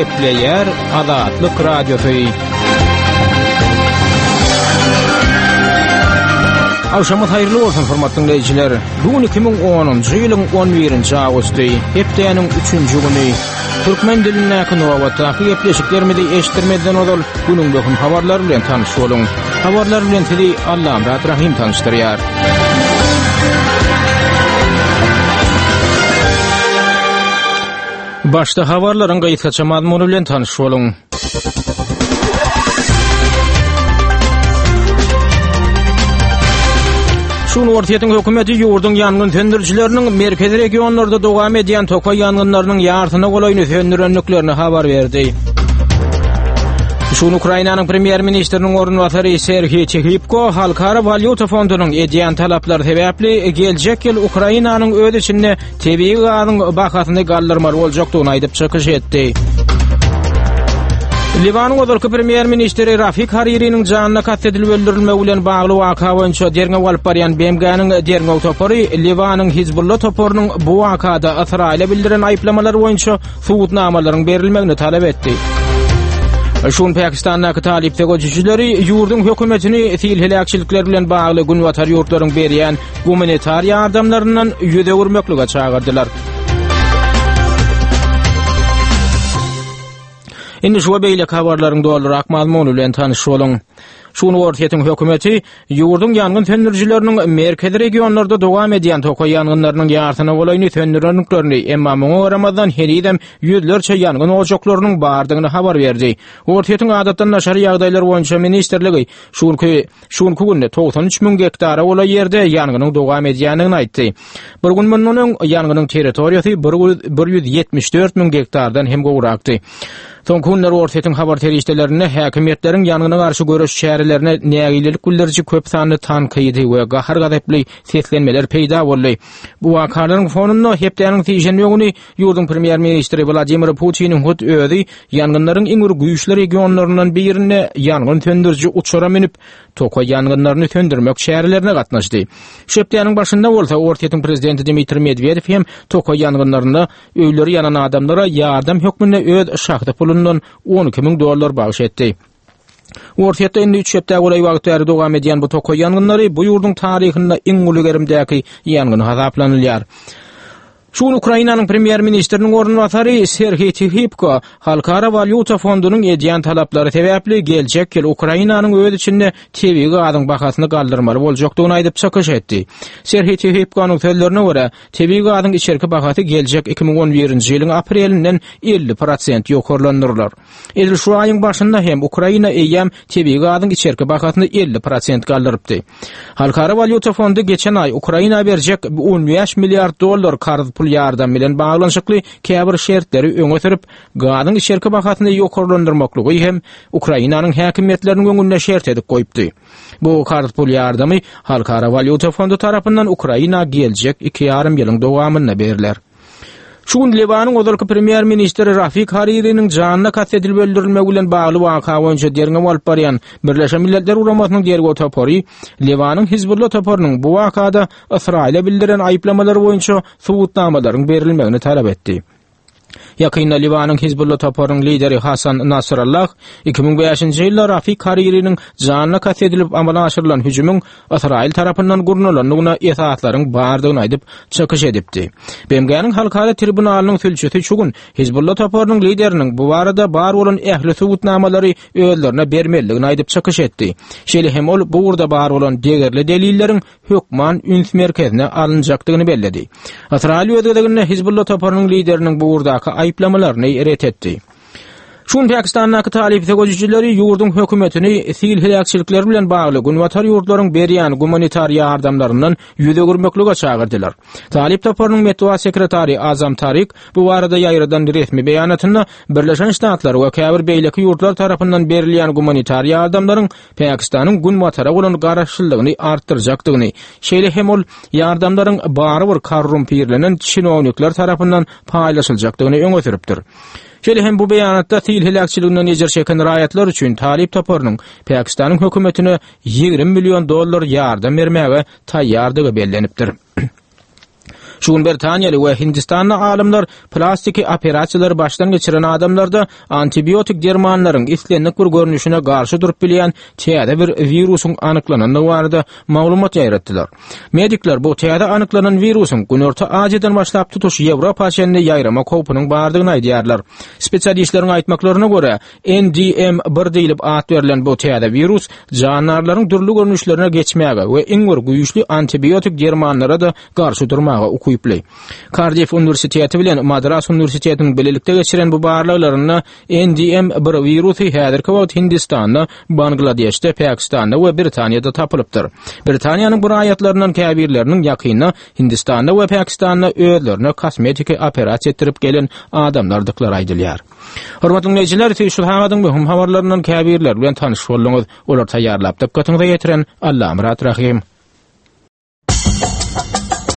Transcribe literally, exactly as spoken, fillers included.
gepleýär Azatlyk Radiosu. Awşamat haýyrly bolsun hormatly dinleýijiler. Bugün iki ming onunjy ýylyň on birinji awgusty, hepdeýanyň üçünji güni. Türkmen dilindäki nowatdaky gepleşiklerimizi eşitdirmeden odal günüň böhüm habarlary bilen tanyş boluň. Habarlar bilen tili Allah Rahim tanıştyrýar. Başta habarlaryň gaýtgaça mazmuny bilen tanyş boluň. Şunu ortaýatyň hökümeti ýurdun ýangyn söndürjileriniň merkezi regionlarda dowam edýän tokay ýangynlarynyň ýartyna golaýyny söndürenliklerini habar berdi. Şunu Ukrainanyň premier ministriniň ornwatary Serhiy Chehipko Halkara Valyuta Fondunyň edýän talaplary sebäpli geljek ýyl Ukrainanyň öz içinde tebii gazyň bahasyny galdyrmaly boljakdygyny aýdyp çykyş etdi. Libanın odalky premier ministri Rafik Hariri'nin janyna katedil öldürilmegi bilen bagly waka boýunça derňe alyp barýan B M G'niň derňe topory Libanyň Hizbullah toporunyň bu wakada Israile bildiren aýplamalary boýunça subutnamalaryň berilmegini talap etdi. Şun Pakistan'daki talipte göçüçileri ýurdun hökümetini sil helakçylikler bilen bagly günwatar ýurtlaryň berýän humanitar ýardamlaryndan ýüze gurmaklyga çagyrdylar. Indi şu beýle habarlaryň doldurak mazmuny bilen tanyş boluň. Şunu ortaýatyň hökümeti ýurdun ýangyn söndürjileriniň merkezi regionlarda dowam edýän tokay ýangynlarynyň ýartyna golaýyny söndürenliklerini emma muňa Ramazan heriden ýüzlerçe ýangyn ojaklarynyň bardygyny habar berdi. Ortaýatyň adatdan naşar ýagdaýlar boýunça ministerligi şunky şunky günde doksan üç min hektara bolan ýerde ýangnyň dowam edýänini aýtdy. Bir gün munun ýangnyň territoriýasy bir ýüz ýetmiş dört min hektardan hem gowrakdy. Soňky günler ortaýatyň habar terişdelerine häkimetleriň ýanyna garşy görüş şäherlerine nägilik bildiriji köp sanly tankydy we gahar gadaply seslenmeler peýda boldy. Bu wakalaryň fonunda hepdäniň tiýenmegini ýurdun premier ministri Vladimir Putin'in hut özi ýangynlaryň iňür güýçli regionlaryndan birine ýangyn söndürji uçura minip tokay ýangynlaryny söndürmek şäherlerine gatnaşdy. Şepdäniň başynda bolsa ortaýatyň prezidenti Dmitri Medvedev hem tokay ýangynlarynda öýleri ýanan adamlara ýardam hökmüne öz şahdy pulundan on iki min dollar bagş etdi. Ortaýatda indi üç hepde golay wagtary dowam edýän bu tokay ýangynlary bu ýurdun taryhynda iň ulygerimdäki ýangyn hasaplanylýar. Şunu Ukrainanyň premier ministriniň ornwatary Serhiy Chehipko Halkara Valyuta Fondunyň edýän talaplary sebäpli geljek ýyl Ukrainanyň öz içinde tebii gazyň bahasyny galdyrmaly boljakdygyny aýdyp çykyş etdi. Serhiy Chehipkonyň sözlerine görä, tebii gazyň içerki bahasy geljek iki ming on birinji ýylyň aprelinden elli prosent ýokarlandyrlar. Edil şu aýyň başynda hem Ukraina eýem tebii gazyň içerki bahasyny elli prosent galdyrypdy. Halkara Valyuta Fondu geçen ay Ukraina berjek on beş milliard dollar karz pul ýardam bilen baglanşykly käbir şertleri öňe sürüp gazyň içerki bahasyny ýokarlandyrmaklygy hem Ukrainanyň häkimetleriniň öňüne şert edip goýupdy. Bu karz pul ýardamy Halkara Valyuta Fondu tarapyndan Ukraina geljek iki ýarym ýylyň dowamyna berilýär. Şun Libanyň odalky premier ministri Rafik Hariri'nin janyna katedil öldürilmegi bilen bagly waka boýunça derňe alyp barýan Birleşen Milletler Uramasnyň dergi topory Libanyň Hizbullah toporunyň bu wakada Israile bildiren aýplamalary boýunça subutnamalaryň berilmegini talap etdi. Yakynda Libanyň Hizbullah toporunyň lideri Hasan Nasrallah iki ming beşinji ýylda Rafik Hariri'nin janyna katedilip amala aşyrylan hüjümüň Israil tarapyndan gurnulanlygyna esatlaryň bardygyny aýdyp çykyş edipdi. B M G'niň halkara tribunalynyň sülçüsi şu gün Hizbullah toporunyň lideriniň bu barada bar bolan ähli subutnamalary öýlerine bermeligini aýdyp çykyş etdi. Şeýle hem ol bu urda bar bolan degerli delilleriň hökman üns merkezine alınjakdygyny belledi. Israil öýdegine Hizbullah toporunyň lideriniň bu urda aýplamalarny ret etdi. Şun Pakistan'daki talipte göçüçileri ýurdun hökümetini sil helakçylikler bilen bagly günwatar ýurtlaryň berýän humanitar ýardamlaryndan ýüze gurmaklyga çagyrdylar. Talip toporunyň metbuat sekretary Azam Tarik bu barada ýaýradan resmi beýanatynda Birleşen Ştatlar we käbir beýleki ýurtlar tarapyndan berilýän humanitar ýardamlaryň Pakistanyň günwatara bolan garaşçylygyny artdyrjakdygyny, şeýle hem ol ýardamlaryň bary bir korrumpirlenen çinownikler tarapyndan paýlaşyljakdygyny öňe sürüpdir. Şeýle hem bu beýanatda sil helakçylygynyň ejer çeken raýatlar üçin talip toporunyň Pakistanyň hökümetine ýigrim million dollar ýardam bermäge taýýardygy bellenipdir. Şun Britaniýaly we Hindistanly alimler plastiki operasiýalary başdan geçiren adamlarda antibiotik dermanlaryň islenlik bir görnüşine garşy durup bilýän täze bir virusyň anyklanyny barada maglumat ýaýratdylar. Medikler bu täze anyklanan virusyň günorta Aziýadan başlap tutuş Ýewropa şeýle ýaýrama kopynyň bardygyny aýdýarlar. Spesialistleriň aýtmaklaryna görä, N D M bir diýilip at berilen bu täze virus jandarlaryň dürli görnüşlerine geçmäge we iň bir güýçli antibiotik dermanlara da garşy durmaga ukuyply. Cardiff Universiteti bilen Madras Universitetiniň bilelikde geçiren bu barlaklaryna N D M bir virusy häzirki wagt Hindistanda, Bangladeşde, Pakistanda we Britaniýada tapylypdyr. Britaniýanyň bu aýatlarynyň käbirleriniň ýakyna Hindistanda we Pakistanda özlerine kosmetiki operasiýa etdirip gelen adamlardyklar aýdylýar. Hormatly dinleýijiler, şu hamadyň mühim habarlarynyň käbirler bilen tanyş bolýaňyz. Olar taýýarlap dikkatiňize getiren Allah Murat Rahim.